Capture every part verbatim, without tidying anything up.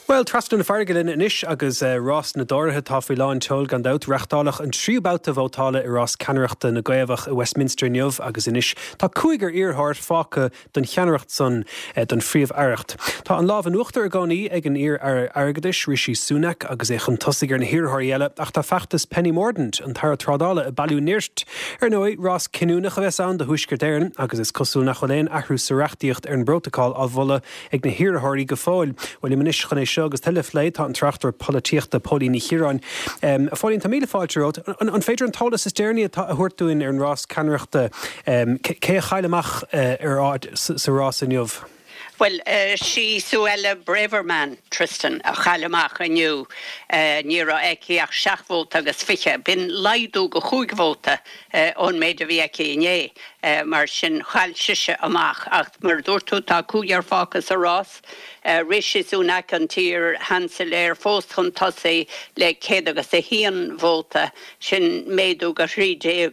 Well, trastan na fargalin inis agus uh, Ross na dóirithe tá faoi láin teol gan dat rechtálach an tríúbáta bhótála i Ross ceannaireachta na Gaelbhach i Westminster Neamh agus inis tá cúigar iarthart fáca don cheannaireacht san uh, don phríomh aireacht. Tá an lábh an uachtar a gánaí ag an ír ar airgeadis Rishi Sunak agus é chun tosaigh ar na hiarthar eile ach tá feachtas Penny Mordaunt an tar trádála a bailú níort ar nói Ross cinúna a bheits an de thuisgur déireann agus is cosúil nach choléin ahrú sa reachtaíocht ar an brotacáil á bhola ag na hiartharí go fáil bhfuil imis chun é seo agus telefleid tá an trachtar políochta Pólí ní Chiaráin. Um, a fáilín tá míle fáilteót an, an féidir an tálas is déirní a thuirtúin ar an Ross ceannaireachta um, cé a chaileach uh, ar áid sa Ross in Neamh. Well, uh, she suella Braverman, Tristan, a chalamach a new, uh, nira eki ach shachvolt agus fiche, bin laidu go chuigvolta, uh, on meid a vieki nye, uh, mar sin chal shisha amach, ach mar dortu ta kujar focus a Ross, uh, rishi sunak an tir hanselair fost hun tosi le ked agus a hian volta, sin meidu ga shrideug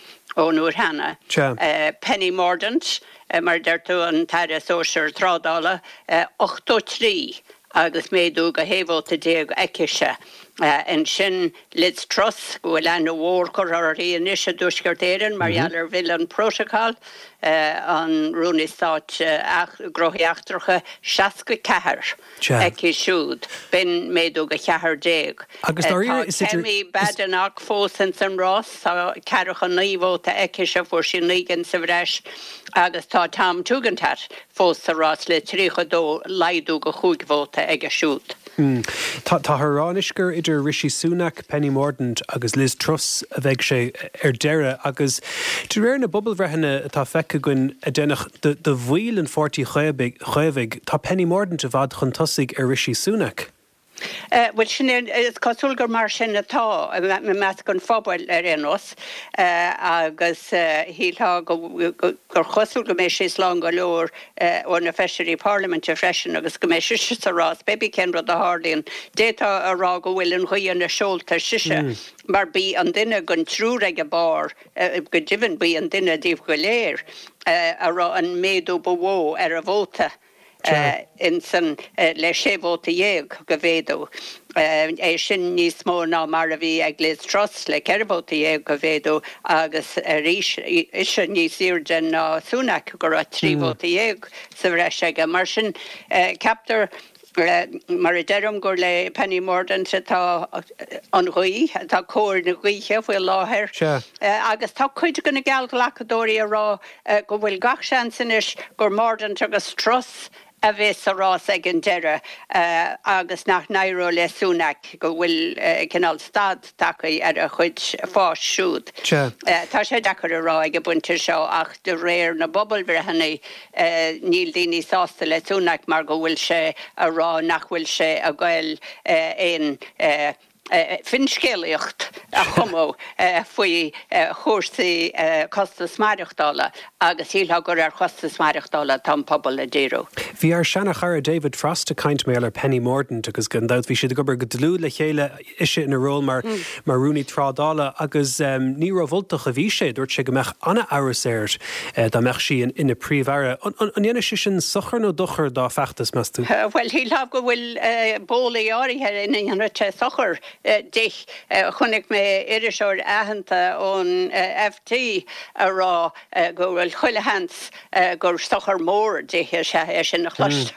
on urhana, uh, Penny Mordaunt, Uh, mar dertu an taire sóisiir trádála uh, ochtó trí agus méadú go héhóta déag eiceise. Uh, en sin Liz Truss go bhfuil an bhór chur ar íon isise dúsgur déireann mar ealar bhfuil an protocol uh, an rúnaí stáit uh, ach, grothí achtracha seasca cethir eici siúd bin méadú go cheathair déag. Agus uh, tá cemí badanach fósans an Ross tá ceadach an naomhóta eiceise fuair sin lígan sa bhreis agus tá tam túgantar fós sa Ross le trícha dó laidú go chuigvóta ag a siúd. Mm. Tá tháránisgur idir Rishi Sunak, Penny Mordaunt agus Liz Truss a bheith sé ar deire agus tú réir na bobbal-bhreithena tá feice gin a dénach de bhuiil an fortí chuimhigh tá Penny Mordaunt a bhd chun tosaigh ar Rishi Sunak. Uh, well, sin is cosúlgur mar sin atá me meas gon fábail ar énos uh, agus uh, hílá gur chosúil go mééis sé slán go leor ó na Fishery Parliament a freisin agus go mééis siise a rás, Baby cén rud a hálíonn déta a rá go bhfuil an chuí an na seoltar siise. Mm. Mar bí an duine gon trú ag a bar uh, go divan bí an duine díobh go léir uh, a rá an méadú bhó ar a bhóta. Uh, in san uh, le sévóta dhéag go bhéadú. Uh, é sin níos mó ná mar a bhí ag Liz Truss le cerbóta dhéag go bhéadú agus uh, rís ise níos irden ná Sunak go ra tríbóta dhéag sa bhreis aige mar sin uh, captar Uh, mar a derum gur le Penny Mordaunt tá an ghuí, tá cóir na ghuiche bhfuil láthir. Sure. Uh, agus tá chuid gona geall lachadóí a rá uh, go bhfuil gach seansan is gur Mordaunt agus Truss a bheits a rás ag an deire uh, agus nach nairó le Sunak go bhfuil uh, cinál stad tacaí ar a chuid fás siúd. Sure. Uh, tá sé dachar a rá ag a bunta seo ach de réir na bobbal-bhreithena uh, níl daoine sásta le Sunak mar go bhfuil sé a rá nach bhfuil sé a ghail uh, éon uh, Uh, finscéalaocht a chumó uh, faoi uh, chóirsaí uh, costas maireachtála agus hílha gur ar costas maireachtála tam pobl a ddíru. Bhí ar seanna chara David Frost a caint méall ar Penny Mordaunt agus gandát bhí siad gobar go dlú le chéile ise ina ról mar mm. mar rúnaí trádála agus um, ní rohvoltach a bhí sé dúirt sé go meach anna áras air uh, dá meach sí in, ina príomhara. An dhéana si sin sochar nó dochar dá feachtas meas tú? Uh, well, hílha go bhfuil uh, bóla áirithe in an te sochar. Uh, dich uh, chunig me iriseoir ahananta ón uh, F T a rá uh, go bhfuil chuile hans uh, gur stochar mór dithe se é sin na chluist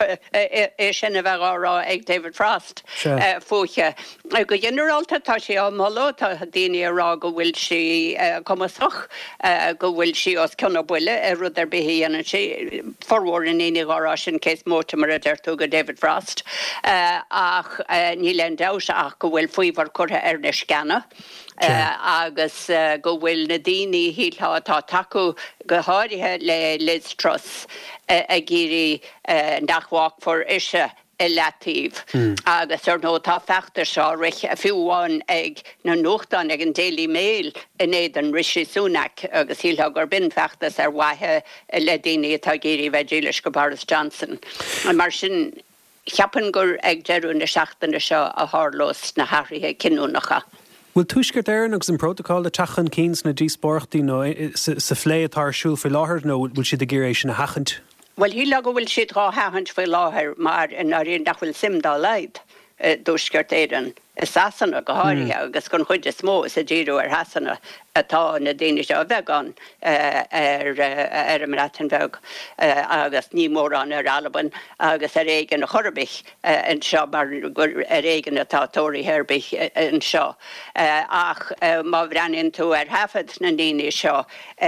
é sin a bheith rá ag David Frost uh, fóche. Uh, go generalta tá sé á mála tá daine a rá go bhfuil si uh, cumasach uh, go bhfuil si os ceanna buile a rud ar bihí an si forhór in éine gárá sin céis móta mar a deirtú go David Frost uh, ach uh, ní len dás ach go bhfuil fuivar curtha ar na scanna uh, agus uh, go bhfuil na daoine híltha tá tacu go háirithe le Liz Truss uh, a géirí uh, nachmhaach for ise i leatíh mm. agus ar nó tá feachtar seo rich a fiúháin ag na nuachtain ag an Daily Mail in éiad an Rishi Sunak agus híltha gur bin feachtas ar waithe le daoine atá géirí bheith go Boris Johnson. Mar sin Chiapan gur ag dearú na seachtainna seo a thárlós na háirithe cinúnacha. Bhfuil túisgur déir agus an protocol a tachan cíns na díospórtaí nó sa phlé atá siúil fé láthair nó bhfuil siad a ggéir éis na hachant? Well, hí le go bhfuil siad rá hahant fao láthair mar in a réon nach bhfuil simdá leid dúsceart éan is hasanna go háirithe agus gon chuid is mó is a ddíú ar hasanna atá na daine seo bheagán ar ar an mratin bheg agus ní mór an ar Alban agus ar éigen na chorbich an seo mar gur ar éigen atátóirí heirbich an seo ach má bhreaninn tú ar hafad na daine seo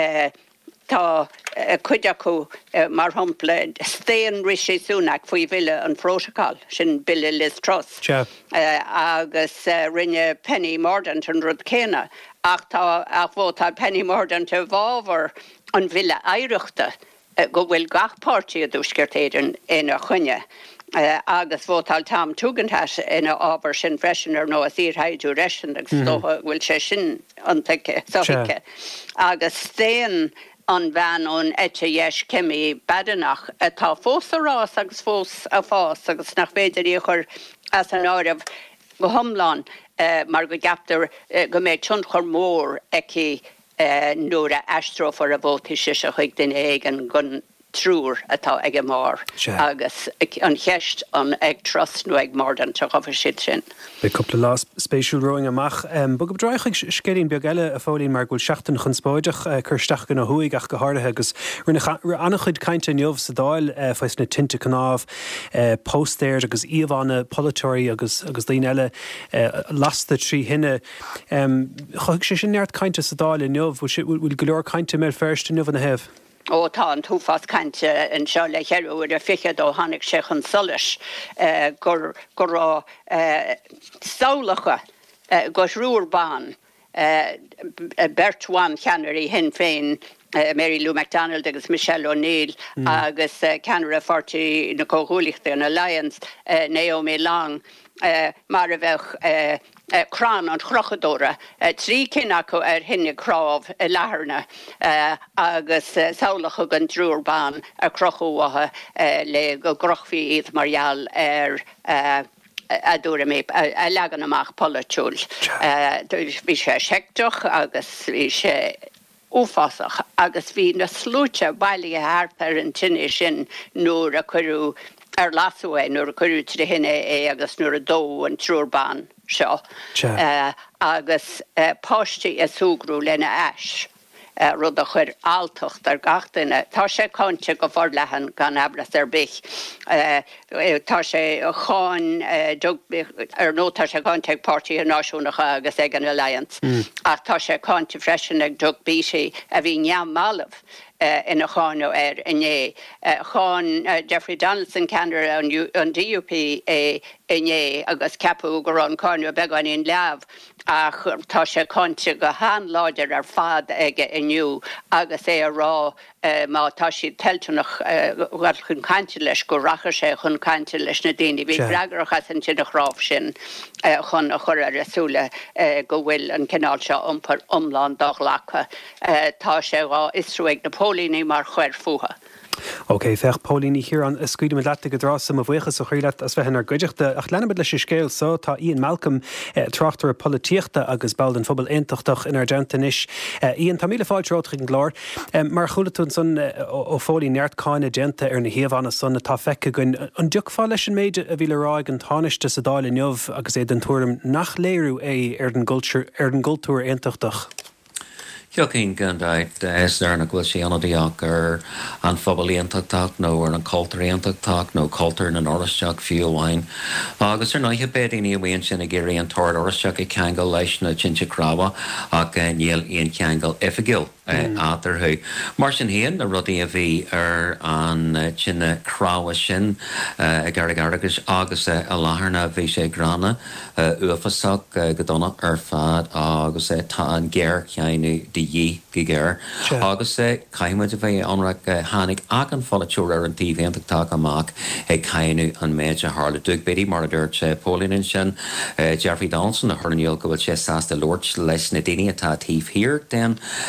Tá chuide acu mar hampla stéan Rishi Sunak faoi bhile an prósicáil sin bille Liz Truss agus rinne Penny Mordaunt an rud céine ach tá ach bhótá Penny Mordaunt a bhábhar an bhile éireachta go bhfuil gachpáirtí a dúsceart éidir ina chuine. Uh, agus bhótáil tam tugantais ina ábhar sin freisin ar nó a tíorthaidú reisin agus tótha bhfuil sé sin antaice sohice agus stéan an bhean ón ete dheis cemi badanach atá fós a rás agus fós a fás agus nach féidir í chur as an áirih go thomláin uh, mar go gaptar uh, go méid tún chur mór eici uh, nuair a aistrófar a bhótaí siise chuig den éigen gon trúr atá ag mar agus an cheist an ag trust nó ag Mordaunt a chofar siad sin. Be coppla lá spéisiúil roing amach. Um, Bug bdraichaigh scéirín beag eile a fólín mar gúil seachtain chun spóideach uh, chuirsteach go na huaig ach go háirithe agus rinne annach chuid cainte neomh sa dáil uh, fais na tinte canáh uh, postéir agus íomhána polytóirí agus agus daon eile uh, lasta trí hinne. Um, Chaigh sé sin neart cainte sa dáil in neomh bhfuil go leor cainte mé ferste neomh an na heh. ó tá an túfas cante an seo le cheirúir a fichead ó tháinig sé chun solas gur gur rá saolacha go rúrbán Bertwan cheanirí hen féin Uh, Mary Lou MacDonald agus Michelle O'Neill mm. agus uh, Canara forty na cóhúlichta an Alliance uh, Naomi Long uh, mar a bheith uh, uh, crán an chrochadóra uh, trí cinnacu ar hinne cráb uh, leharna uh, agus uh, saolacha gan drúrbán a crochúhatha uh, le go grochhí iad marial ar uh, a dúra mé a legan amach polytúil. Bhí sé seicteach agus bhí sé úfásach agus bhí na slúte bailí a harpar an tinine sin nuair a chuirú ar lasúé nuair a chuirú trí hinne é agus nuair a dó an trúrbán seo. Uh, agus uh, páistí a súgrú lena eis. Uh, rud a chuir altocht ar gachtainine. Tá sé conte go bhar lehan gan abras ar bich. Uh, tá sé cháin uh, ar nó tá sé conte ag Pártaí Náisiúnacha agus ag an Alliance. Mm. Ach tá sé conte freisin ag dog bísí a bhí neam málamh. Uh, ina cháinú ar inné. Uh, Cháin uh, Jeffrey Donaldson Canada an, an D U P é inné agus ceapú gur an cháinú beagán in leabh ach tá sé conte go hán láidir ar fad aige inniu agus é a rá uh, má tá si teltúnach uh, chun cainte leis go racha sé chun cainte leis na daoine. Bhí breagarachas an sin nachráh sin uh, chun a chur ar asúla uh, go bhfuil an cinál seo umpar umlán doghlacha. Uh, tá sé rá isrúig na Pólíní mar chuir fuha. Ok, fech Pólíní hir an scuide me lete go drásam a bhuichas a chuileat as bheithin ar goideachta ach lenabid leis scéil so tá Ian Malcolm eh, trachtar a polítíochta agus bald an phobal intachtach in Argentinais. Eh, Ian, tá míle fáilte ráitrig an glár, eh, mar chulatún son ó fólí neart cáin agenta ar na hiamhánna son tá feice gon an duc fá leis an méide a bhíle ráig an táneiste sa dáil neomh agus é den túm nach léirú é ar den gultúr intachtach. Joking gandaid is there na gwil sé anadíach ar an fabbalíontachtach nó ar an cultúríontachtach nó cultúr na oraisteach fiúháin. Agus ar naithe bedíní a bhaon sin a géirí an tóir oraisteach i ceangal leis na tinte crába ach níl íon ceangal ifigil átarthú. Mar sin héan na rudí a bhí ar an tinne cráha sin a gar agus agus a látharna bhí sé grana uafasach go donna ar fad agus tá an ggéir ceanú dhí gigéir. Agus é caiimiid a bheith anrach hánig ag an folitúr ar an tíbhéantachtach amach ag caiinú an méid a hála dúg beidir mar a dúirt sé Pólín sin Jeffrey Donaldson a thuníol go bhfuil sé sásta Lord leis na daine atá tíomh hir den rud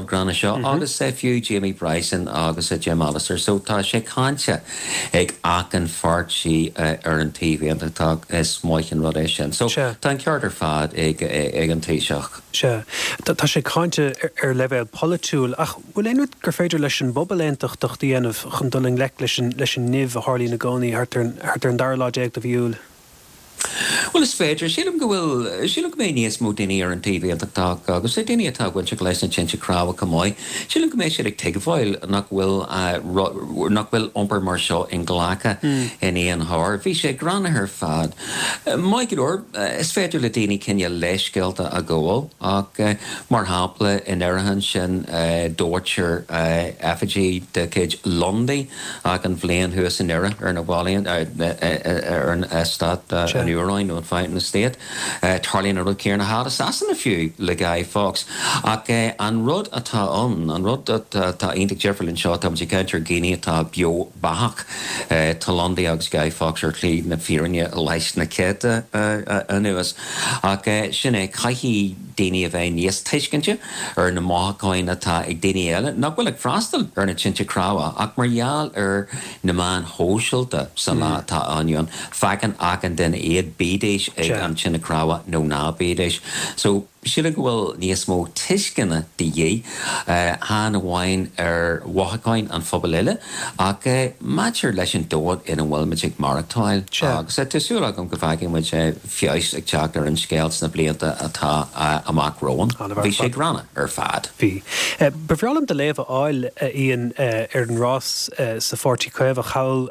grana seo agus sé fiú Jamie Bryson agus a Jim Alistair, so tá sé cáinte ag acan fartí ar an T V antá is smáichin rud é sin. So tá ceartar fad ag an taoiseach. Se Tá sé cáinte ar levéil polúil ach bhfuil éonút gur féidir leis an bobaléintach do dhéanamh chun doling le leis an nimh a Harlí na gcónaí ar an darláid ag do bhiúil. Well, is féidir sílam go bhfuil sílam go mé níos mó daoine ar an T V antá agus sé daoine atá bhain se leis na tinse cráha go maiid. Sílam go méid sé ag teag bhil nach bhfuil nach bhfuil ompar mar seo in ghlacha in éon thir. Bhí sé grana ar fad. Mai goor is féidir le daoine cinne leisceilta a ggóil ach mar hápla in airthan sin dóirtear effigy de céid Lundaí ag an bhléon thuas in aire ar na bháilíonn ar an stad Uráin nó an feint na stéad. Tarlíonn a rud céarna há asan a fiú le Guy Fawkes. Ach an rud atá an, an rud tá ionach Jefferlin seo tá muidir caiintear Guinea atá bio bach tá Lundaí agus Guy Fawkes ar clí na fírinne leis na céide anuas. Ach sin é caithí daoine a bheith níos tuiscinte ar na máthcáin atá ag daoine eile. Nach bhfuil ag freastal ar na tinte cráha ach margheall ar na man hóisiilta sa lá tá anion fegan agan den éad bídéis ag an sinna cráha nó ná bídéis. So síle go bhfuil níos mó tuiscinna de dhé hána bhhain ar wathacáin an phobal eile ach maidir leis an dóid ina bhfuil muidig marachtáil. Agus é tuisiúla go go bhaigin muid fios ag teach ar an scéalt na blianta atá amach róin. Bhí sé grana ar fad. Bhí. Bhrealam de léomh áil íon ar an rás sa fortí cuimh a chail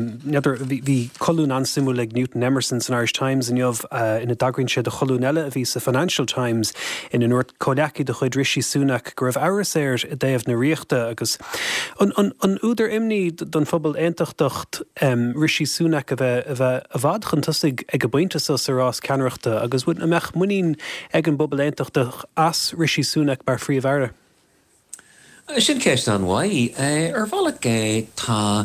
bhí choún ansimú le Newton Emerson san Irish Times in jobh ina dagrann sé de choún eile a bhí sa Financial Times in an North Kodaki de chuid Rishi Sunak go raibh áras éir a déobh na riachta agus an úidir imní don phobal aontacht Rishi Sunak a bheith a bhd chuntasig ag go bainte sa rás ceannreachta agus bhfuil na meach muín ag an bobal aontacht as Rishi Sunak bar phríomhhara. Sin ceist an bhaid ar bhla tá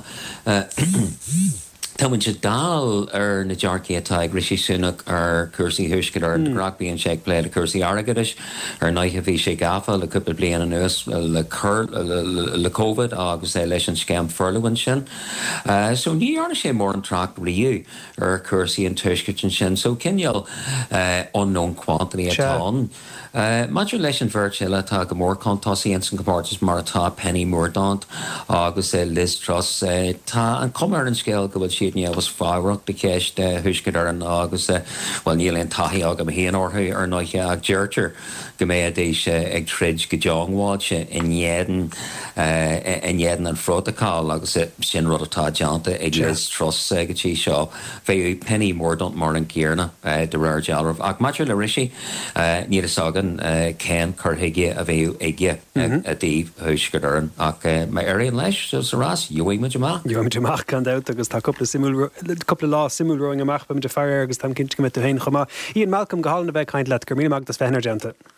Tá muid se dal ar na dearcaí atá ag Rishi Sunak ar cursaí thuisceil ar Rugby an sé léad a cursaí airgeis ar naithe bhí sé gafa le cúpla bliana an nuas le cur le COVID agus é leis an scam furlahain sin. So níorna sé mór an tracht riú ar cursaí an tuisceil sin, so cinneal unknown quantity atá. Maidir leis an bhirteile tá go mór contásaí an san gopáirtas mar atá Penny Mordaunt agus é Liz Truss tá an cumar an scéal go bhfuil siad ní agus fáhracht de céist thuisceil ar an agus bhil níl an taithí agam héan orthu ar náithe ag deirtear go méad éis ag trid go deangháilte inéan inéan an frotaáil agus sin rud atá deanta ag Liz Truss go tí seo bheith Penny Mordaunt mar an ggéarna de réir dealmh ach maidir le Rishi ní is agan cén chuthaige a bheith ige a dtíobh thuisceil ar an ach mai aíon leis sa rás dúigh muid amach. Dúigh muid amach gan dat agus tá coppla coppla lá simúlróing amach be de fear agus tam cinint go mit a hain chumá. Íon Malcolm go hálan a bheith caint le gur mí amach das fenar deanta.